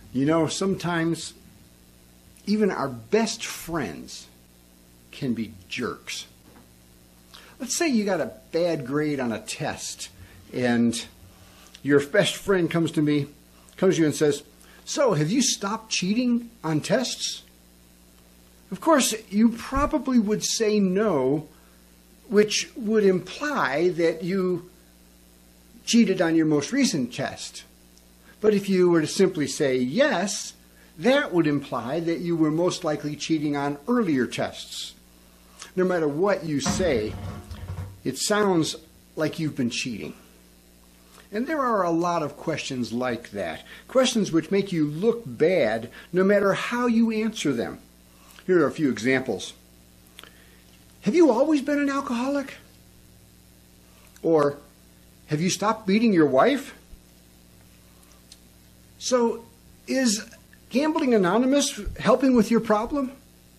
You know, sometimes even our best friends can be jerks. Let's say you got a bad grade on a test, and your best friend comes to you and says, "So, have you stopped cheating on tests?" Of course, you probably would say no, which would imply that you cheated on your most recent test. But if you were to simply say yes, that would imply that you were most likely cheating on earlier tests. No matter what you say, it sounds like you've been cheating. And there are a lot of questions like that, questions which make you look bad no matter how you answer them. Here are a few examples. Have you always been an alcoholic? Or, have you stopped beating your wife? So, is Gambling Anonymous helping with your problem?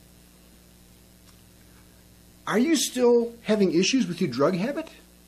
Are you still having issues with your drug habit?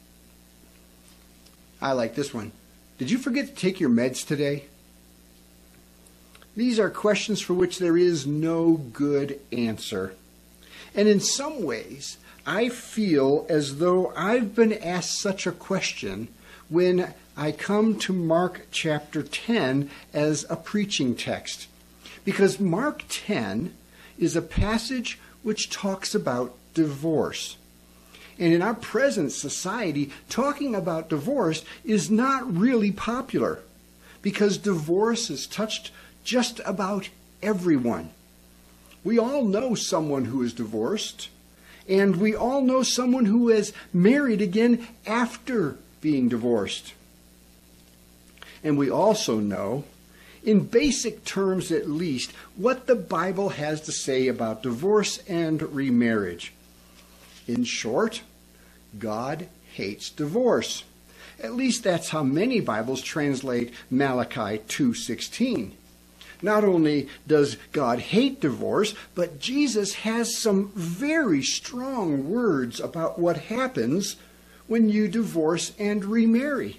I like this one. Did you forget to take your meds today? These are questions for which there is no good answer. And in some ways, I feel as though I've been asked such a question when I come to Mark chapter 10 as a preaching text. Because Mark 10 is a passage which talks about divorce. And in our present society, talking about divorce is not really popular because divorce has touched just about everyone. We all know someone who is divorced, and we all know someone who has married again after being divorced. And we also know, in basic terms at least, what the Bible has to say about divorce and remarriage. In short, God hates divorce. At least that's how many Bibles translate Malachi 2:16. Not only does God hate divorce, but Jesus has some very strong words about what happens when you divorce and remarry.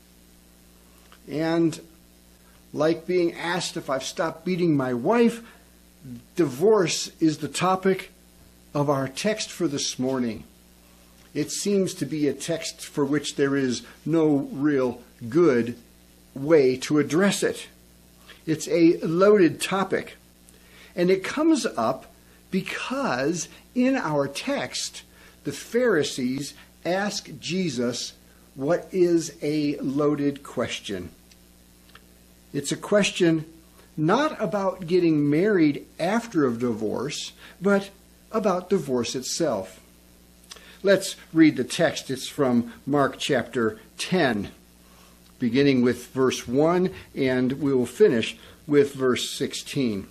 And like being asked if I've stopped beating my wife, divorce is the topic of our text for this morning. It seems to be a text for which there is no real good way to address it. It's a loaded topic. And it comes up because in our text, the Pharisees ask Jesus what is a loaded question. It's a question not about getting married after a divorce, but about divorce itself. Let's read the text. It's from Mark chapter 10, beginning with verse 1, and we will finish with verse 16.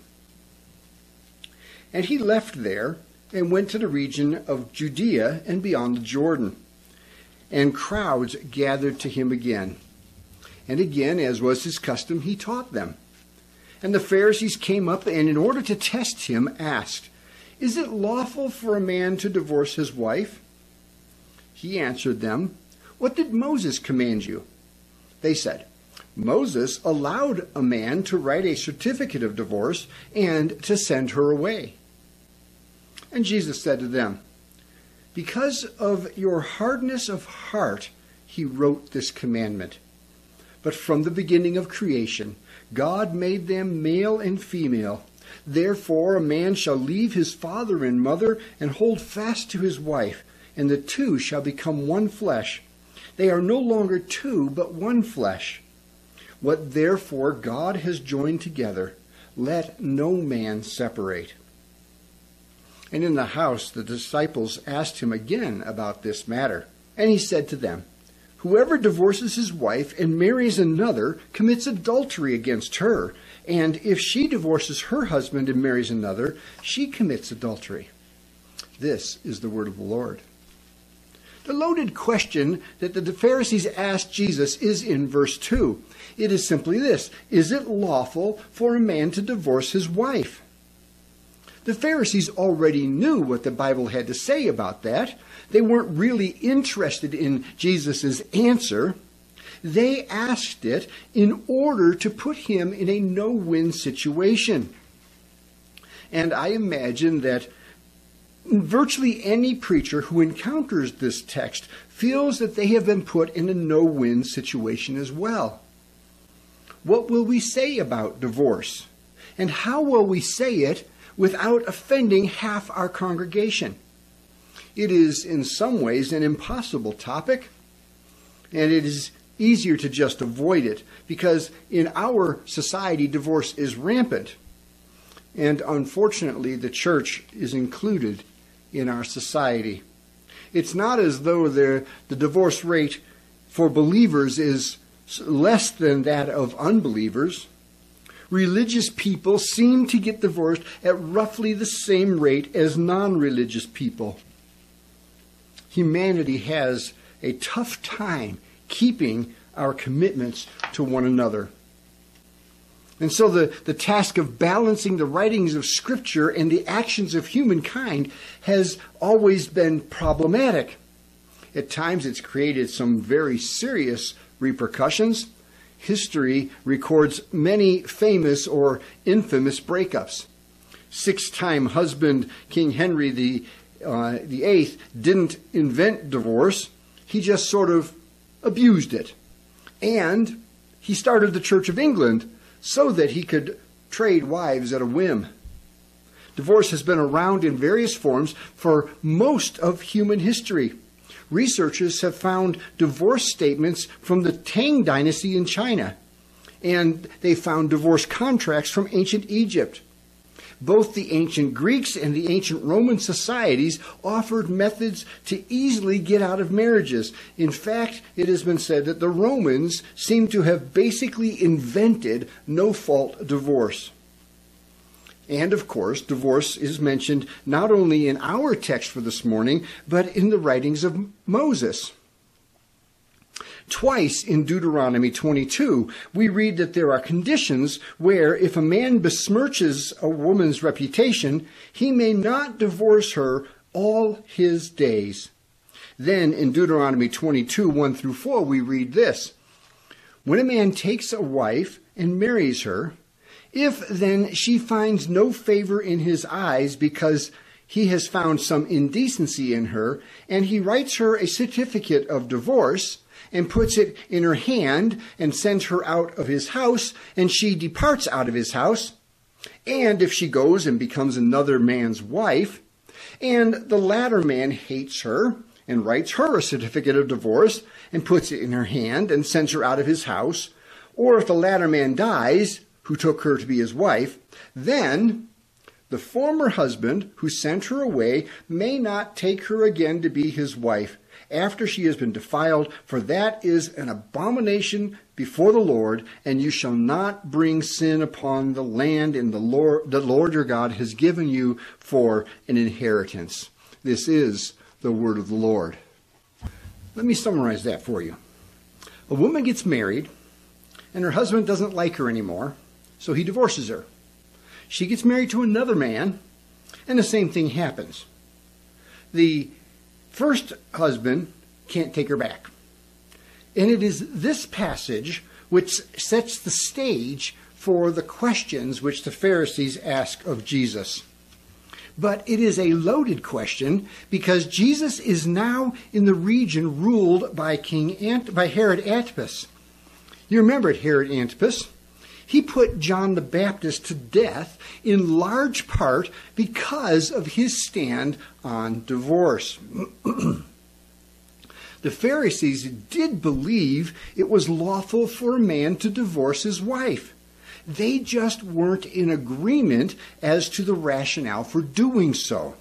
And he left there and went to the region of Judea and beyond the Jordan. And crowds gathered to him again. And again, as was his custom, he taught them. And the Pharisees came up and in order to test him asked, "Is it lawful for a man to divorce his wife?" He answered them, "What did Moses command you?" They said, "Moses allowed a man to write a certificate of divorce and to send her away." And Jesus said to them, "Because of your hardness of heart, he wrote this commandment. But from the beginning of creation, God made them male and female. Therefore, a man shall leave his father and mother and hold fast to his wife, and the two shall become one flesh. They are no longer two, but one flesh. What therefore God has joined together, let no man separate." And in the house the disciples asked him again about this matter. And he said to them, "Whoever divorces his wife and marries another commits adultery against her. And if she divorces her husband and marries another, she commits adultery." This is the word of the Lord. The loaded question that the Pharisees asked Jesus is in verse 2. It is simply this: is it lawful for a man to divorce his wife? The Pharisees already knew what the Bible had to say about that. They weren't really interested in Jesus' answer. They asked it in order to put him in a no-win situation. And I imagine that virtually any preacher who encounters this text feels that they have been put in a no-win situation as well. What will we say about divorce? And how will we say it without offending half our congregation? It is in some ways an impossible topic, and it is easier to just avoid it because in our society divorce is rampant. And unfortunately, the church is included in our society. It's not as though the divorce rate for believers is less than that of unbelievers. Religious people seem to get divorced at roughly the same rate as non-religious people. Humanity has a tough time keeping our commitments to one another. And so the task of balancing the writings of Scripture and the actions of humankind has always been problematic. At times it's created some very serious repercussions. History records many famous or infamous breakups. Six-time husband King Henry the VIII didn't invent divorce. He just sort of abused it. And he started the Church of England so that he could trade wives at a whim. Divorce has been around in various forms for most of human history. Researchers have found divorce statements from the Tang Dynasty in China, and they found divorce contracts from ancient Egypt. Both the ancient Greeks and the ancient Roman societies offered methods to easily get out of marriages. In fact, it has been said that the Romans seem to have basically invented no-fault divorce. And of course, divorce is mentioned not only in our text for this morning, but in the writings of Moses. Twice in Deuteronomy 22, we read that there are conditions where if a man besmirches a woman's reputation, he may not divorce her all his days. Then in Deuteronomy 22, 1 through 4, we read this: When a man takes a wife and marries her, if then she finds no favor in his eyes because he has found some indecency in her, and he writes her a certificate of divorce, and puts it in her hand and sends her out of his house, and she departs out of his house. And if she goes and becomes another man's wife, and the latter man hates her and writes her a certificate of divorce and puts it in her hand and sends her out of his house, or if the latter man dies, who took her to be his wife, then the former husband who sent her away may not take her again to be his wife after she has been defiled, for that is an abomination before the Lord, and you shall not bring sin upon the land in the Lord your God has given you for an inheritance. This is the word of the Lord. Let me summarize that for you. A woman gets married, and her husband doesn't like her anymore, so he divorces her. She gets married to another man, and the same thing happens. The first husband can't take her back. And it is this passage which sets the stage for the questions which the Pharisees ask of Jesus. But it is a loaded question because Jesus is now in the region ruled by Herod Antipas. You remember Herod Antipas? He put John the Baptist to death in large part because of his stand on divorce. The Pharisees did believe it was lawful for a man to divorce his wife. They just weren't in agreement as to the rationale for doing so.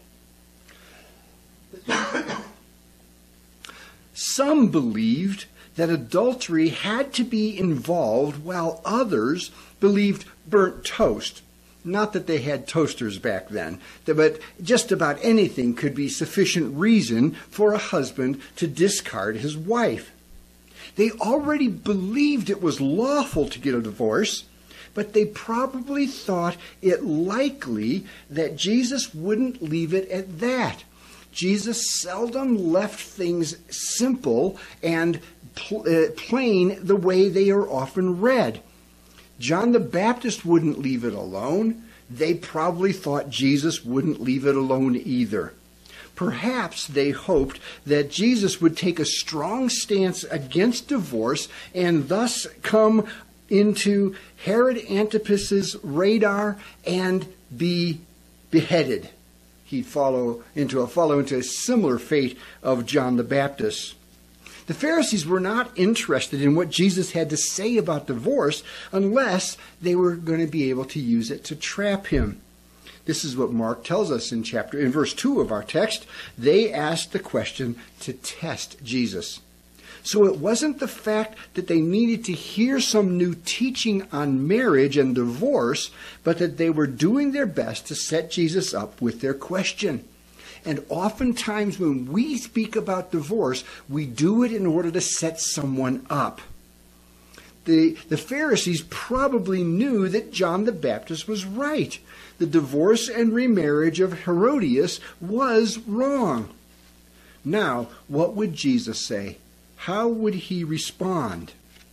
Some believed that adultery had to be involved, while others believed burnt toast. Not that they had toasters back then, but just about anything could be sufficient reason for a husband to discard his wife. They already believed it was lawful to get a divorce, but they probably thought it likely that Jesus wouldn't leave it at that. Jesus seldom left things simple and plain the way they are often read. John the Baptist wouldn't leave it alone. They probably thought Jesus wouldn't leave it alone either. Perhaps they hoped that Jesus would take a strong stance against divorce and thus come into Herod Antipas's radar and be beheaded. He'd follow into a similar fate of John the Baptist. The Pharisees were not interested in what Jesus had to say about divorce unless they were going to be able to use it to trap him. This is what Mark tells us in verse 2 of our text. They asked the question to test Jesus. So it wasn't the fact that they needed to hear some new teaching on marriage and divorce, but that they were doing their best to set Jesus up with their question. And oftentimes when we speak about divorce, we do it in order to set someone up. The Pharisees probably knew that John the Baptist was right. The divorce and remarriage of Herodias was wrong. Now, what would Jesus say? How would he respond?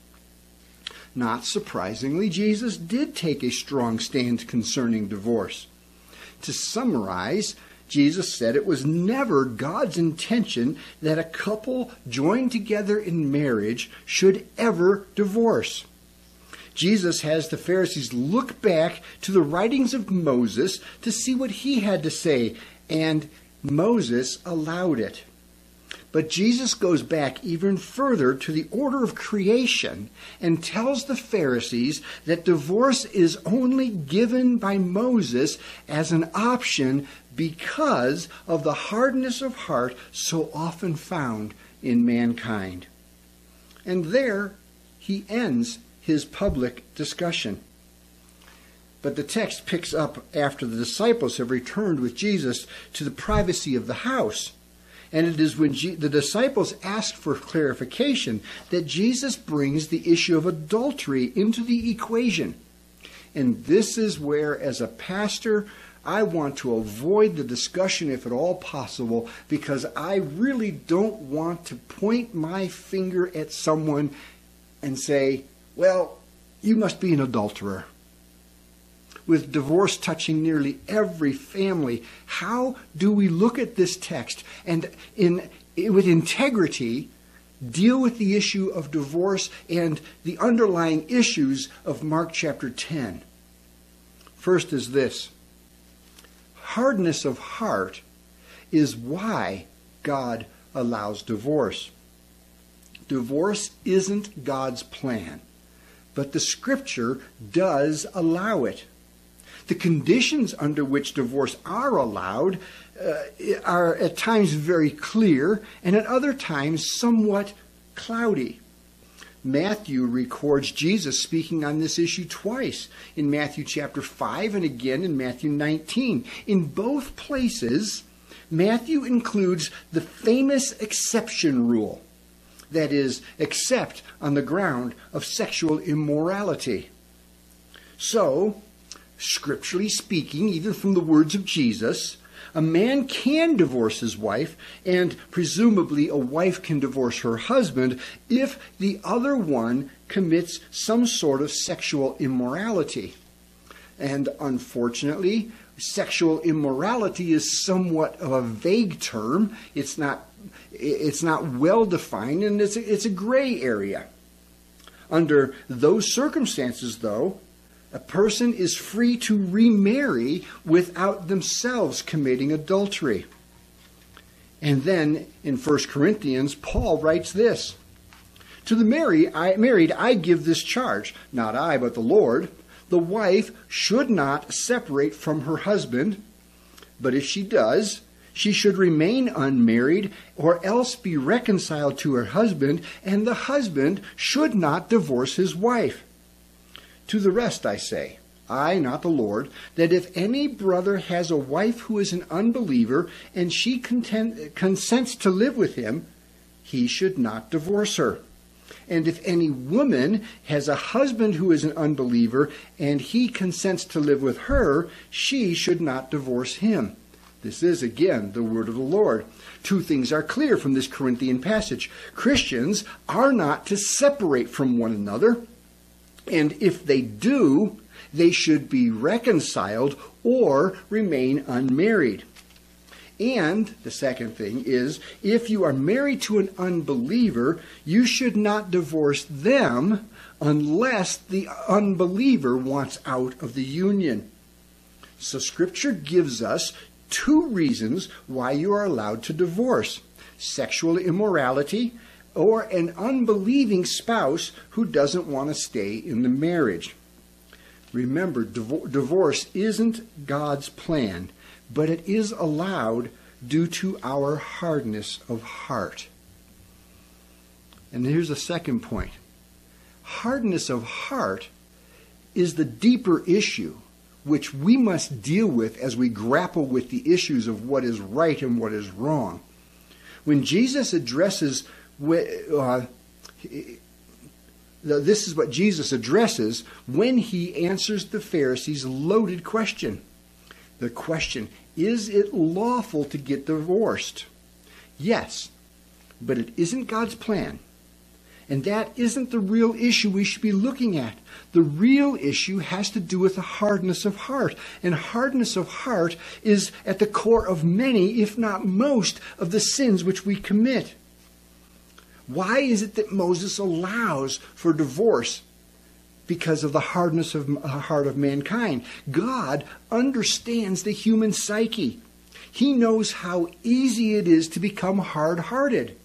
Not surprisingly, Jesus did take a strong stand concerning divorce. To summarize, Jesus said it was never God's intention that a couple joined together in marriage should ever divorce. Jesus has the Pharisees look back to the writings of Moses to see what he had to say, and Moses allowed it. But Jesus goes back even further to the order of creation and tells the Pharisees that divorce is only given by Moses as an option because of the hardness of heart so often found in mankind. And there he ends his public discussion. But the text picks up after the disciples have returned with Jesus to the privacy of the house. And it is when the disciples ask for clarification that Jesus brings the issue of adultery into the equation. And this is where, as a pastor, I want to avoid the discussion if at all possible, because I really don't want to point my finger at someone and say, well, you must be an adulterer. With divorce touching nearly every family, how do we look at this text and with integrity deal with the issue of divorce and the underlying issues of Mark chapter 10? First is this. Hardness of heart is why God allows divorce. Divorce isn't God's plan, but the Scripture does allow it. The conditions under which divorce are allowed are at times very clear and at other times somewhat cloudy. Matthew records Jesus speaking on this issue twice, in Matthew chapter 5 and again in Matthew 19. In both places, Matthew includes the famous exception rule, that is, except on the ground of sexual immorality. So, scripturally speaking, even from the words of Jesus, a man can divorce his wife, and presumably a wife can divorce her husband if the other one commits some sort of sexual immorality. And unfortunately, sexual immorality is somewhat of a vague term. It's not well defined, and it's a gray area. Under those circumstances, though, a person is free to remarry without themselves committing adultery. And then in 1 Corinthians, Paul writes this: "To the married I give this charge, not I, but the Lord. The wife should not separate from her husband, but if she does, she should remain unmarried or else be reconciled to her husband, and the husband should not divorce his wife. To the rest I say, I, not the Lord, that if any brother has a wife who is an unbeliever and she consents to live with him, he should not divorce her. And if any woman has a husband who is an unbeliever and he consents to live with her, she should not divorce him. This is, again, the word of the Lord. Two things are clear from this Corinthian passage. Christians are not to separate from one another, and if they do, they should be reconciled or remain unmarried. And the second thing is, if you are married to an unbeliever, you should not divorce them unless the unbeliever wants out of the union. So Scripture gives us two reasons why you are allowed to divorce: sexual immorality or an unbelieving spouse who doesn't want to stay in the marriage. Remember, divorce isn't God's plan, but it is allowed due to our hardness of heart. And here's the second point. Hardness of heart is the deeper issue which we must deal with as we grapple with the issues of what is right and what is wrong. When Jesus addresses, this is what Jesus addresses when he answers the Pharisees' loaded question. The question, is it lawful to get divorced? Yes, but it isn't God's plan. And that isn't the real issue we should be looking at. The real issue has to do with the hardness of heart. And hardness of heart is at the core of many, if not most, of the sins which we commit. Why is it that Moses allows for divorce? Because of the hardness of the heart of mankind. God understands the human psyche. He knows how easy it is to become hard-hearted.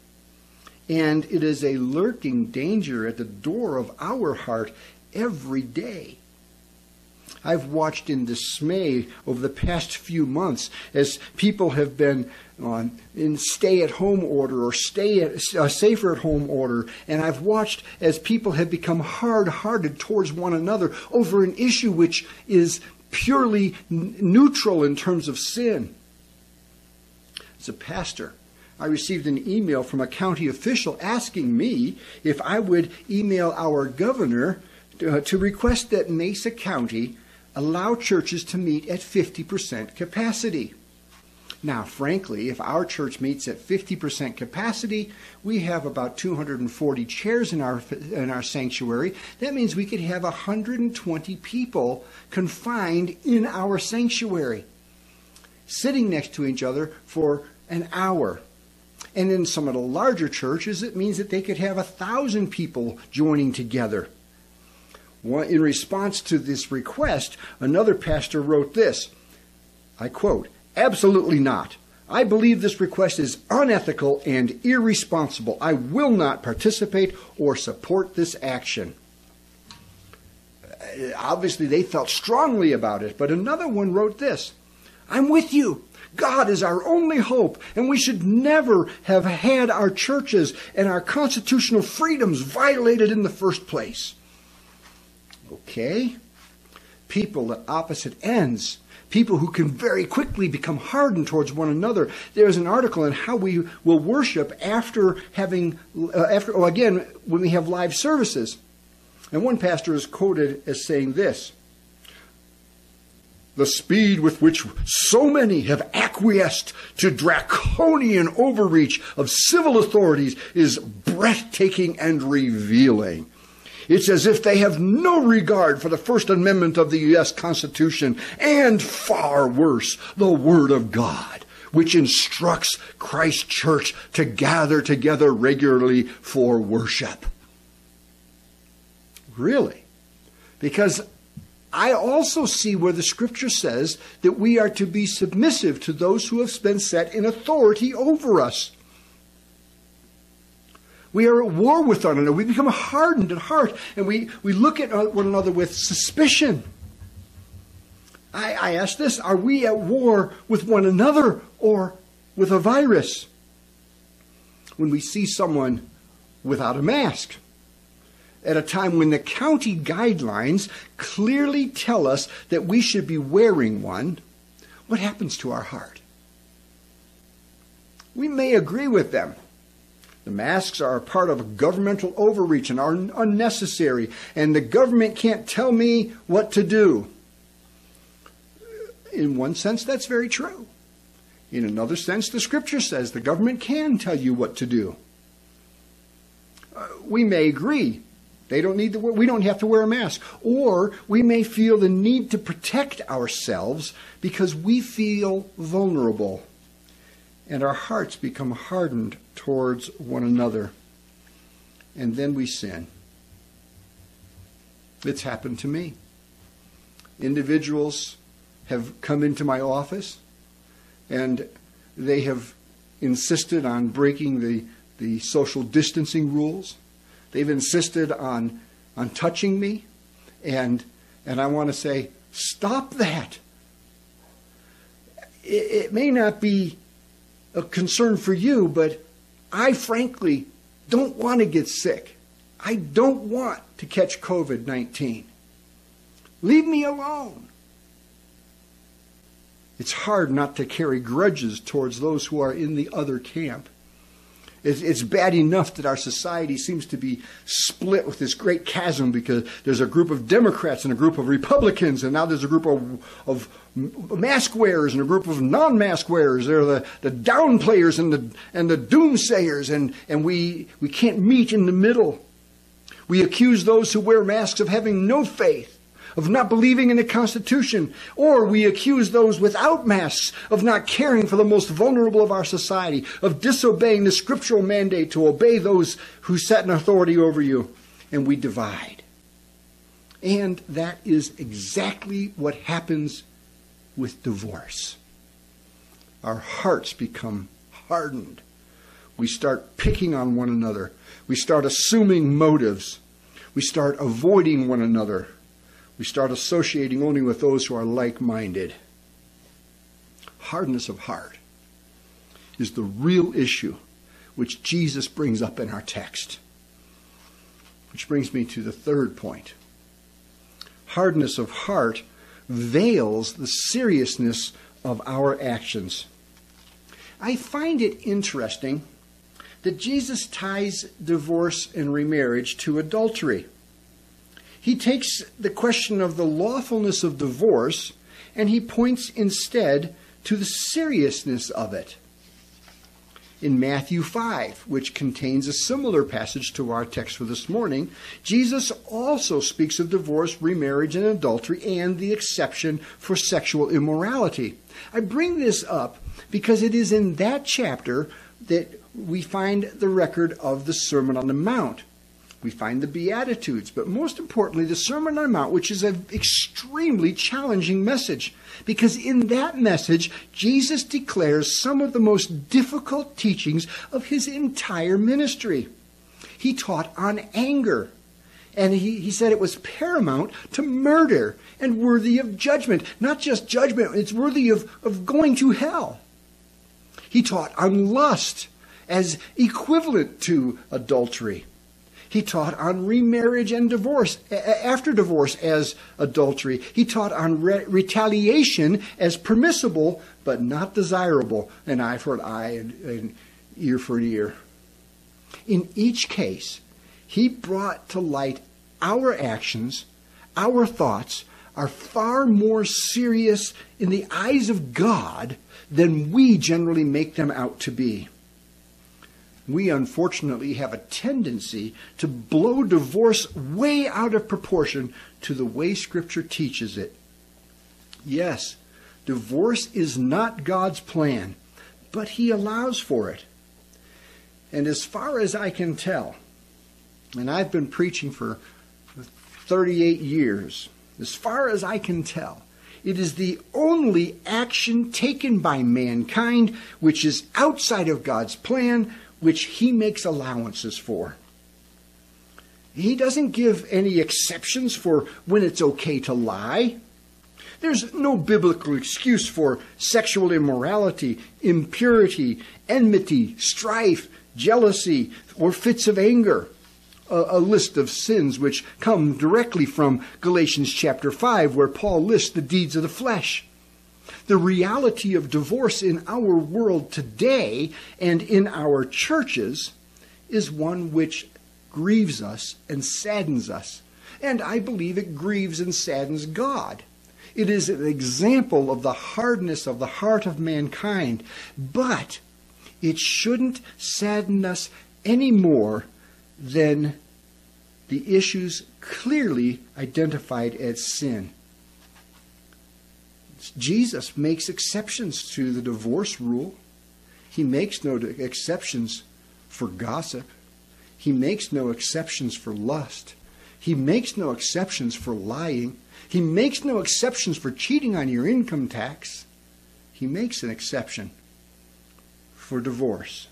And it is a lurking danger at the door of our heart every day. I've watched in dismay over the past few months as people have been in stay-at-home order or safer-at-home order. And I've watched as people have become hard-hearted towards one another over an issue which is purely neutral in terms of sin. As a pastor, I received an email from a county official asking me if I would email our governor to request that Mesa County allow churches to meet at 50% capacity. Now, frankly, if our church meets at 50% capacity, we have about 240 chairs in our sanctuary. That means we could have 120 people confined in our sanctuary, sitting next to each other for an hour. And in some of the larger churches, it means that they could have 1,000 people joining together. In response to this request, another pastor wrote this, I quote, "Absolutely not. I believe this request is unethical and irresponsible. I will not participate or support this action." Obviously, they felt strongly about it, but another one wrote this, "I'm with you. God is our only hope, and we should never have had our churches and our constitutional freedoms violated in the first place." Okay? People at opposite ends, people who can very quickly become hardened towards one another. There's an article on how we will worship when we have live services. And one pastor is quoted as saying this, "The speed with which so many have acquiesced to draconian overreach of civil authorities is breathtaking and revealing. It's as if they have no regard for the First Amendment of the U.S. Constitution and, far worse, the Word of God, which instructs Christ's church to gather together regularly for worship." Really? Because I also see where the Scripture says that we are to be submissive to those who have been set in authority over us. We are at war with one another. We become hardened at heart, and we look at one another with suspicion. I ask this, are we at war with one another or with a virus? When we see someone without a mask, at a time when the county guidelines clearly tell us that we should be wearing one, what happens to our heart? We may agree with them. The masks are a part of a governmental overreach and are unnecessary, and the government can't tell me what to do. In one sense, that's very true. In another sense, the Scripture says the government can tell you what to do. We may agree we don't have to wear a mask. Or we may feel the need to protect ourselves because we feel vulnerable. And our hearts become hardened towards one another. And then we sin. It's happened to me. Individuals have come into my office and they have insisted on breaking the social distancing rules. They've insisted on touching me, and I want to say, stop that. It may not be a concern for you, but I frankly don't want to get sick. I don't want to catch COVID-19. Leave me alone. It's hard not to carry grudges towards those who are in the other camp. It's bad enough that our society seems to be split with this great chasm because there's a group of Democrats and a group of Republicans, and now there's a group of mask wearers and a group of non-mask wearers. There are the downplayers and the doomsayers, and we can't meet in the middle. We accuse those who wear masks of having no faith, of not believing in the Constitution, or we accuse those without masks of not caring for the most vulnerable of our society, of disobeying the scriptural mandate to obey those who set an authority over you, and we divide. And that is exactly what happens with divorce. Our hearts become hardened. We start picking on one another. We start assuming motives. We start avoiding one another. We start associating only with those who are like-minded. Hardness of heart is the real issue which Jesus brings up in our text. Which brings me to the third point. Hardness of heart veils the seriousness of our actions. I find it interesting that Jesus ties divorce and remarriage to adultery. He takes the question of the lawfulness of divorce and he points instead to the seriousness of it. In Matthew 5, which contains a similar passage to our text for this morning, Jesus also speaks of divorce, remarriage, and adultery, and the exception for sexual immorality. I bring this up because it is in that chapter that we find the record of the Sermon on the Mount. We find the Beatitudes, but most importantly, the Sermon on the Mount, which is an extremely challenging message. Because in that message, Jesus declares some of the most difficult teachings of his entire ministry. He taught on anger. And he said it was paramount to murder and worthy of judgment. Not just judgment, it's worthy of going to hell. He taught on lust as equivalent to adultery. He taught on remarriage and divorce, after divorce as adultery. He taught on retaliation as permissible, but not desirable, an eye for an eye and ear for an ear. In each case, he brought to light our actions, our thoughts, are far more serious in the eyes of God than we generally make them out to be. We unfortunately have a tendency to blow divorce way out of proportion to the way Scripture teaches it. Yes, divorce is not God's plan, but he allows for it. And as far as I can tell, and I've been preaching for 38 years, as far as I can tell, it is the only action taken by mankind which is outside of God's plan, which he makes allowances for. He doesn't give any exceptions for when it's okay to lie. There's no biblical excuse for sexual immorality, impurity, enmity, strife, jealousy, or fits of anger. A list of sins which come directly from Galatians chapter 5, where Paul lists the deeds of the flesh. The reality of divorce in our world today and in our churches is one which grieves us and saddens us. And I believe it grieves and saddens God. It is an example of the hardness of the heart of mankind. But it shouldn't sadden us any more than the issues clearly identified as sin. Jesus makes exceptions to the divorce rule. He makes no exceptions for gossip. He makes no exceptions for lust. He makes no exceptions for lying. He makes no exceptions for cheating on your income tax. He makes an exception for divorce.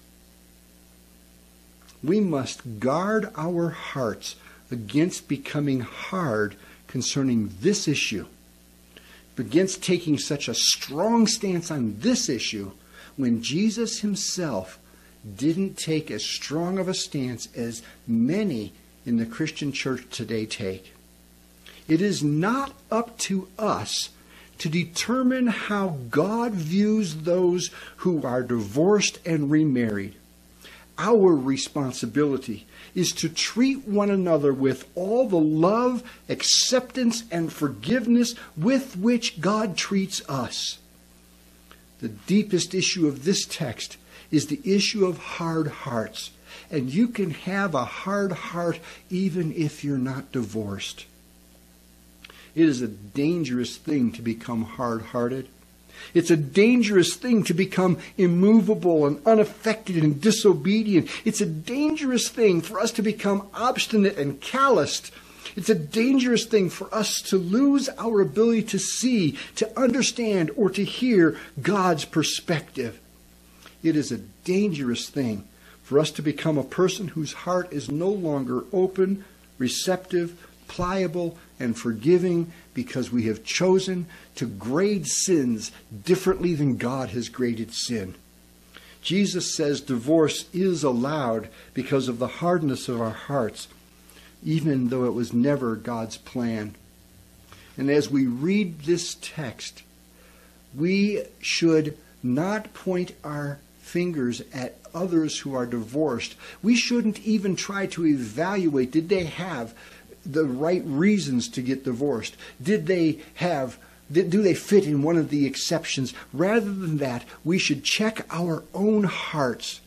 We must guard our hearts against becoming hard concerning this issue, against taking such a strong stance on this issue when Jesus himself didn't take as strong of a stance as many in the Christian church today take. It is not up to us to determine how God views those who are divorced and remarried. Our responsibility is to treat one another with all the love, acceptance, and forgiveness with which God treats us. The deepest issue of this text is the issue of hard hearts. And you can have a hard heart even if you're not divorced. It is a dangerous thing to become hard-hearted. It's a dangerous thing to become immovable and unaffected and disobedient. It's a dangerous thing for us to become obstinate and calloused. It's a dangerous thing for us to lose our ability to see, to understand, or to hear God's perspective. It is a dangerous thing for us to become a person whose heart is no longer open, receptive, pliable, and forgiving because we have chosen to grade sins differently than God has graded sin. Jesus says divorce is allowed because of the hardness of our hearts, even though it was never God's plan. And as we read this text, we should not point our fingers at others who are divorced. We shouldn't even try to evaluate, did they have the right reasons to get divorced? Do they fit in one of the exceptions? Rather than that, we should check our own hearts.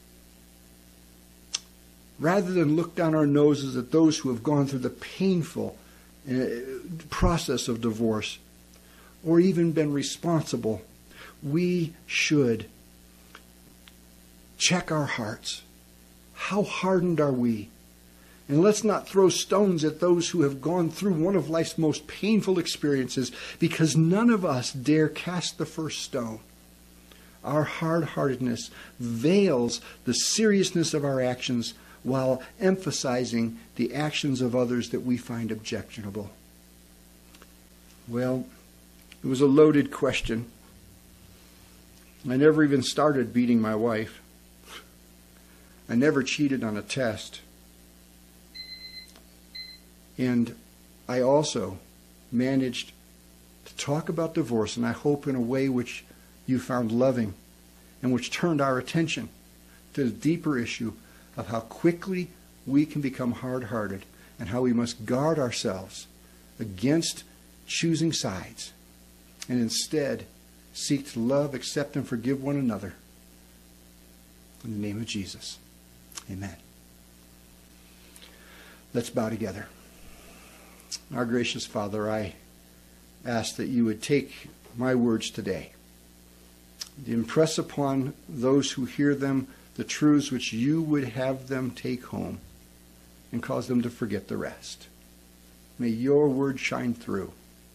Rather than look down our noses at those who have gone through the painful process of divorce or even been responsible, we should check our hearts. How hardened are we? And let's not throw stones at those who have gone through one of life's most painful experiences, because none of us dare cast the first stone. Our hard-heartedness veils the seriousness of our actions while emphasizing the actions of others that we find objectionable. Well, it was a loaded question. I never even started beating my wife. I never cheated on a test. And I also managed to talk about divorce, and I hope in a way which you found loving and which turned our attention to the deeper issue of how quickly we can become hard-hearted and how we must guard ourselves against choosing sides and instead seek to love, accept, and forgive one another. In the name of Jesus. Amen. Let's bow together. Our gracious Father, I ask that you would take my words today, impress upon those who hear them the truths which you would have them take home, and cause them to forget the rest. May your word shine through.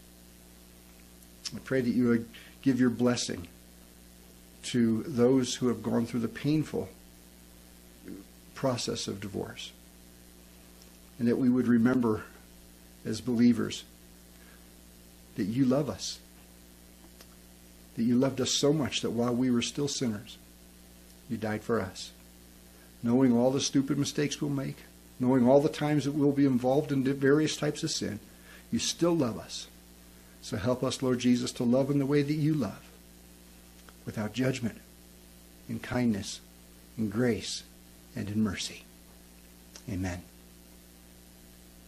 I pray that you would give your blessing to those who have gone through the painful process of divorce, and that we would remember as believers that you love us, that you loved us so much that while we were still sinners, you died for us. Knowing all the stupid mistakes we'll make, knowing all the times that we'll be involved in various types of sin, you still love us. So help us, Lord Jesus, to love in the way that you love, without judgment, in kindness, in grace, and in mercy. Amen.